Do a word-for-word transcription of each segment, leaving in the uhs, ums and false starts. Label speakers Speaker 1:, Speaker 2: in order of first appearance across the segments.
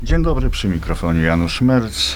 Speaker 1: Dzień dobry, przy mikrofonie Janusz Merc,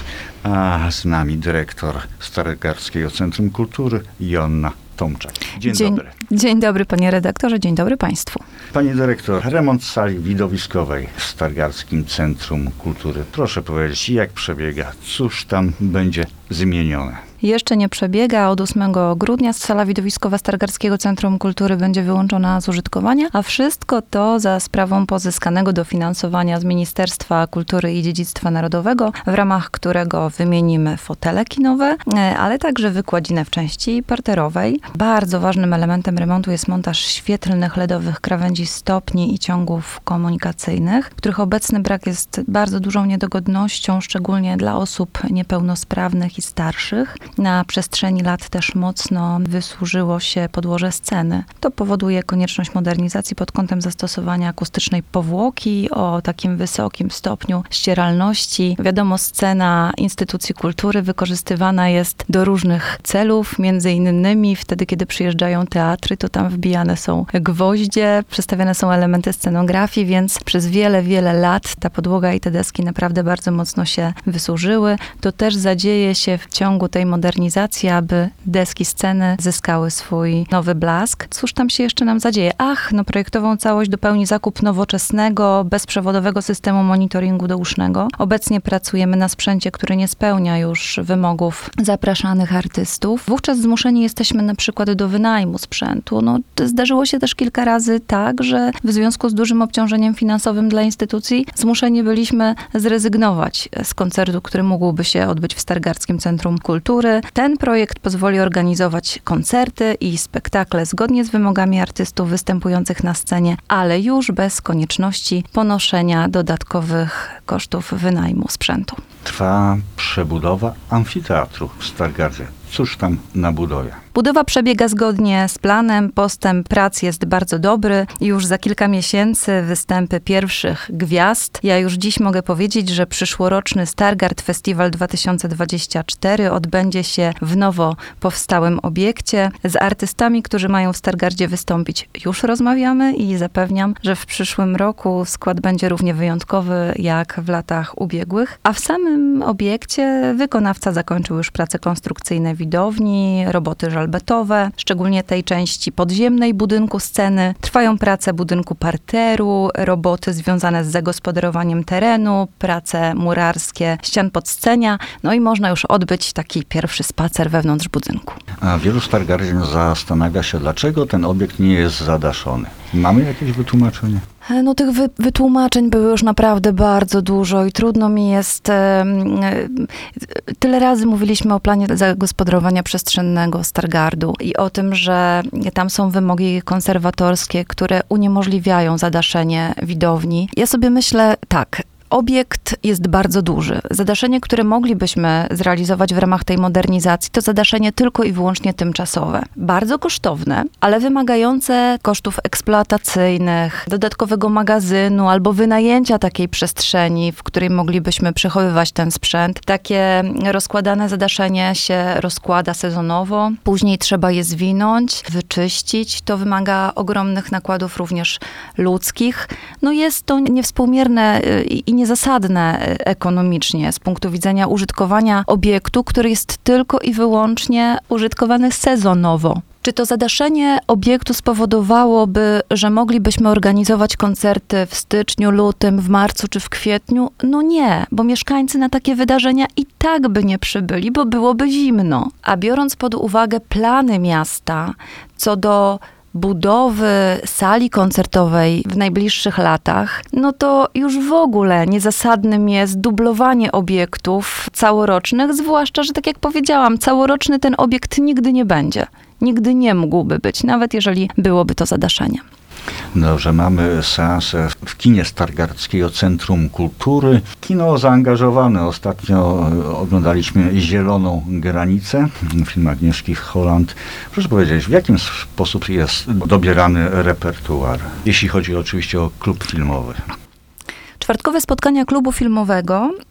Speaker 1: a z nami dyrektor Stargardzkiego Centrum Kultury Joanna Tomczak. Dzień,
Speaker 2: dzień
Speaker 1: dobry.
Speaker 2: Dzień dobry, panie redaktorze, dzień dobry państwu.
Speaker 1: Pani dyrektor, remont sali widowiskowej w Stargardzkim Centrum Kultury. Proszę powiedzieć, jak przebiega, cóż tam będzie zmienione?
Speaker 2: Jeszcze nie przebiega. Od ósmego grudnia sala widowiskowa Stargardzkiego Centrum Kultury będzie wyłączona z użytkowania, a wszystko to za sprawą pozyskanego dofinansowania z Ministerstwa Kultury i Dziedzictwa Narodowego, w ramach którego wymienimy fotele kinowe, ale także wykładzinę w części parterowej. Bardzo ważnym elementem remontu jest montaż świetlnych ledowych krawędzi stopni i ciągów komunikacyjnych, których obecny brak jest bardzo dużą niedogodnością, szczególnie dla osób niepełnosprawnych i starszych. Na przestrzeni lat też mocno wysłużyło się podłoże sceny. To powoduje konieczność modernizacji pod kątem zastosowania akustycznej powłoki o takim wysokim stopniu ścieralności. Wiadomo, scena instytucji kultury wykorzystywana jest do różnych celów, między innymi wtedy, kiedy przyjeżdżają teatry, to tam wbijane są gwoździe, przedstawiane są elementy scenografii, więc przez wiele, wiele lat ta podłoga i te deski naprawdę bardzo mocno się wysłużyły. To też zadzieje się w ciągu tej modernizacji, aby deski sceny zyskały swój nowy blask. Cóż tam się jeszcze nam zadzieje? Ach, no projektową całość dopełni zakup nowoczesnego, bezprzewodowego systemu monitoringu dousznego. Obecnie pracujemy na sprzęcie, który nie spełnia już wymogów zapraszanych artystów. Wówczas zmuszeni jesteśmy na przykład do wynajmu sprzętu. No, zdarzyło się też kilka razy tak, że w związku z dużym obciążeniem finansowym dla instytucji zmuszeni byliśmy zrezygnować z koncertu, który mógłby się odbyć w Stargardzkim Centrum Kultury. Ten projekt pozwoli organizować koncerty i spektakle zgodnie z wymogami artystów występujących na scenie, ale już bez konieczności ponoszenia dodatkowych kosztów wynajmu sprzętu.
Speaker 1: Trwa przebudowa amfiteatru w Stargardzie. Cóż tam na budowie?
Speaker 2: Budowa przebiega zgodnie z planem, postęp prac jest bardzo dobry. Już za kilka miesięcy występy pierwszych gwiazd. Ja już dziś mogę powiedzieć, że przyszłoroczny Stargard Festiwal dwa tysiące dwudziesty czwarty odbędzie się w nowo powstałym obiekcie. Z artystami, którzy mają w Stargardzie wystąpić, już rozmawiamy i zapewniam, że w przyszłym roku skład będzie równie wyjątkowy jak w latach ubiegłych. A w samym obiekcie wykonawca zakończył już prace konstrukcyjne widowni, roboty żelbetowe, szczególnie tej części podziemnej budynku sceny. Trwają prace budynku parteru, roboty związane z zagospodarowaniem terenu, prace murarskie ścian podscenia, no i można już odbyć taki pierwszy spacer wewnątrz budynku.
Speaker 1: A wielu stargardzian zastanawia się, dlaczego ten obiekt nie jest zadaszony. Mamy jakieś wytłumaczenie?
Speaker 2: No tych wy, wytłumaczeń było już naprawdę bardzo dużo i trudno mi jest... E, e, tyle razy mówiliśmy o planie zagospodarowania przestrzennego Stargardu i o tym, że tam są wymogi konserwatorskie, które uniemożliwiają zadaszenie widowni. Ja sobie myślę tak... Obiekt jest bardzo duży. Zadaszenie, które moglibyśmy zrealizować w ramach tej modernizacji, to zadaszenie tylko i wyłącznie tymczasowe. Bardzo kosztowne, ale wymagające kosztów eksploatacyjnych, dodatkowego magazynu albo wynajęcia takiej przestrzeni, w której moglibyśmy przechowywać ten sprzęt. Takie rozkładane zadaszenie się rozkłada sezonowo, później trzeba je zwinąć, wyczyścić. To wymaga ogromnych nakładów również ludzkich. No jest to niewspółmierne i niezasadne ekonomicznie z punktu widzenia użytkowania obiektu, który jest tylko i wyłącznie użytkowany sezonowo. Czy to zadaszenie obiektu spowodowałoby, że moglibyśmy organizować koncerty w styczniu, lutym, w marcu czy w kwietniu? No nie, bo mieszkańcy na takie wydarzenia i tak by nie przybyli, bo byłoby zimno. A biorąc pod uwagę plany miasta co do budowy sali koncertowej w najbliższych latach, no to już w ogóle niezasadnym jest dublowanie obiektów całorocznych, zwłaszcza, że tak jak powiedziałam, całoroczny ten obiekt nigdy nie będzie. Nigdy nie mógłby być, nawet jeżeli byłoby to zadaszenie.
Speaker 1: Dobrze, mamy seansę w kinie Stargardzkiego Centrum Kultury. Kino zaangażowane. Ostatnio oglądaliśmy Zieloną granicę, film Agnieszki Holland. Proszę powiedzieć, w jaki sposób jest dobierany repertuar, jeśli chodzi oczywiście o klub filmowy?
Speaker 2: Czwartkowe spotkania klubu filmowego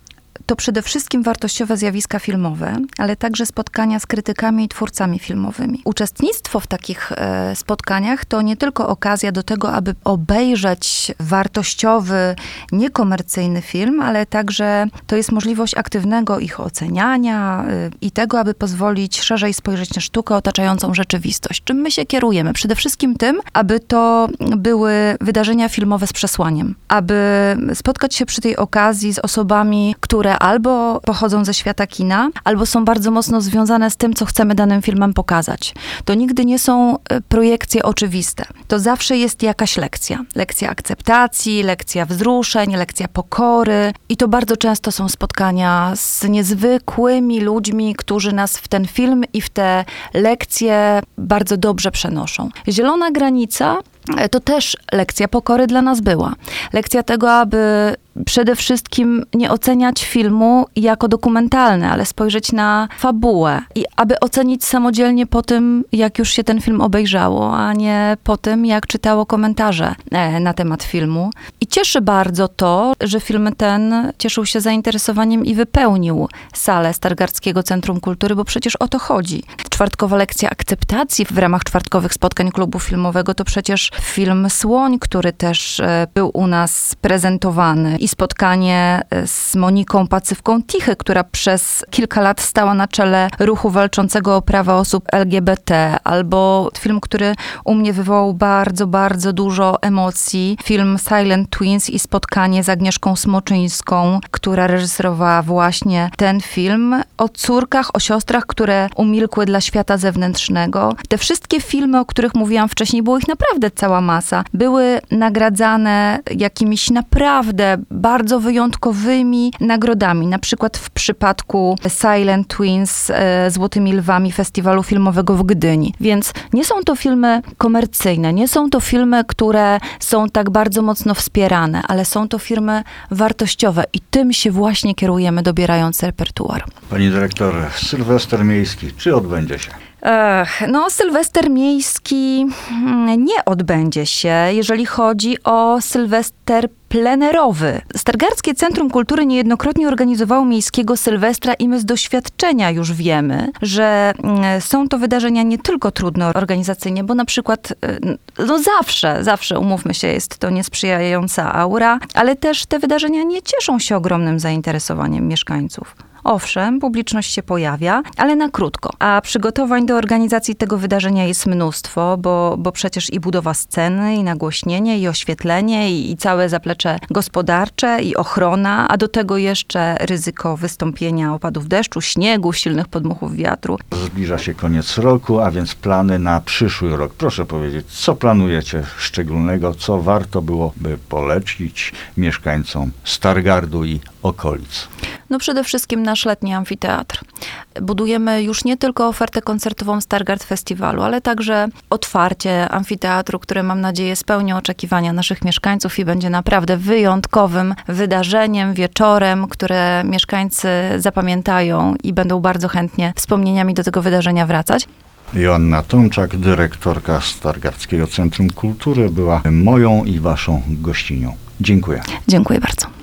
Speaker 2: to przede wszystkim wartościowe zjawiska filmowe, ale także spotkania z krytykami i twórcami filmowymi. Uczestnictwo w takich e, spotkaniach to nie tylko okazja do tego, aby obejrzeć wartościowy, niekomercyjny film, ale także to jest możliwość aktywnego ich oceniania e, i tego, aby pozwolić szerzej spojrzeć na sztukę otaczającą rzeczywistość. Czym my się kierujemy? Przede wszystkim tym, aby to były wydarzenia filmowe z przesłaniem, aby spotkać się przy tej okazji z osobami, które albo pochodzą ze świata kina, albo są bardzo mocno związane z tym, co chcemy danym filmem pokazać. To nigdy nie są projekcje oczywiste. To zawsze jest jakaś lekcja. Lekcja akceptacji, lekcja wzruszeń, lekcja pokory i to bardzo często są spotkania z niezwykłymi ludźmi, którzy nas w ten film i w te lekcje bardzo dobrze przenoszą. Zielona granica to też lekcja pokory dla nas była. Lekcja tego, aby przede wszystkim nie oceniać filmu jako dokumentalny, ale spojrzeć na fabułę i aby ocenić samodzielnie po tym, jak już się ten film obejrzało, a nie po tym, jak czytało komentarze na temat filmu. I cieszy bardzo to, że film ten cieszył się zainteresowaniem i wypełnił salę Stargardzkiego Centrum Kultury, bo przecież o to chodzi. Czwartkowa lekcja akceptacji w ramach czwartkowych spotkań klubu filmowego to przecież film Słoń, który też był u nas prezentowany i spotkanie z Moniką Paczywką-Tichy, która przez kilka lat stała na czele ruchu walczącego o prawa osób L G B T, albo film, który u mnie wywołał bardzo, bardzo dużo emocji, film Silent Twins i spotkanie z Agnieszką Smoczyńską, która reżyserowała właśnie ten film o córkach, o siostrach, które umilkły dla świata zewnętrznego. Te wszystkie filmy, o których mówiłam wcześniej, było ich naprawdę cała masa, były nagradzane jakimiś naprawdę bardzo wyjątkowymi nagrodami. Na przykład w przypadku Silent Twins e, Złotymi Lwami Festiwalu Filmowego w Gdyni. Więc nie są to filmy komercyjne, nie są to filmy, które są tak bardzo mocno wspierane, ale są to filmy wartościowe i tym się właśnie kierujemy, dobierając repertuar.
Speaker 1: Pani dyrektor, Sylwester Miejski, czy odbędzie się?
Speaker 2: Ech, no, Sylwester Miejski nie odbędzie się, jeżeli chodzi o Sylwester plenerowy. Stargardzkie Centrum Kultury niejednokrotnie organizowało miejskiego Sylwestra i my z doświadczenia już wiemy, że są to wydarzenia nie tylko trudne organizacyjnie, bo na przykład, no zawsze, zawsze, umówmy się, jest to niesprzyjająca aura, ale też te wydarzenia nie cieszą się ogromnym zainteresowaniem mieszkańców. Owszem, publiczność się pojawia, ale na krótko. A przygotowań do organizacji tego wydarzenia jest mnóstwo, bo, bo przecież i budowa sceny, i nagłośnienie, i oświetlenie, i, i całe zaplecze gospodarcze, i ochrona, a do tego jeszcze ryzyko wystąpienia opadów deszczu, śniegu, silnych podmuchów wiatru.
Speaker 1: Zbliża się koniec roku, a więc plany na przyszły rok. Proszę powiedzieć, co planujecie szczególnego, co warto byłoby polecić mieszkańcom Stargardu i okolic?
Speaker 2: No przede wszystkim nasz letni amfiteatr. Budujemy już nie tylko ofertę koncertową Stargard Festiwalu, ale także otwarcie amfiteatru, które mam nadzieję spełni oczekiwania naszych mieszkańców i będzie naprawdę wyjątkowym wydarzeniem, wieczorem, które mieszkańcy zapamiętają i będą bardzo chętnie wspomnieniami do tego wydarzenia wracać.
Speaker 1: Joanna Tomczak, dyrektorka Stargardzkiego Centrum Kultury, była moją i waszą gościnią. Dziękuję.
Speaker 2: Dziękuję bardzo.